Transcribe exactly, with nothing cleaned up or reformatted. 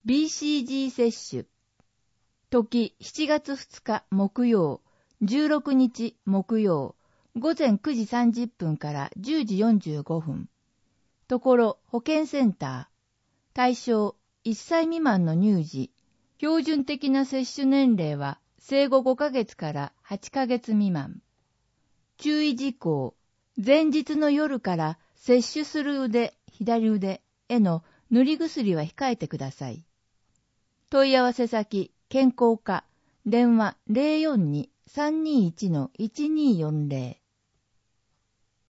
ビーシージー 接種。時しちがつふつか木曜、じゅうろくにち木曜、ごぜんくじさんじゅっぷんからじゅうじよんじゅうごふん。ところ保健センター。対象いっさい未満の乳児。標準的な接種年齢は生後ごかげつからはちかげつ未満。注意事項。前日の夜から接種する腕、左腕への塗り薬は控えてください。問い合わせ先、健康課、電話 ゼロよんに さんにいちのいちにーよんゼロ。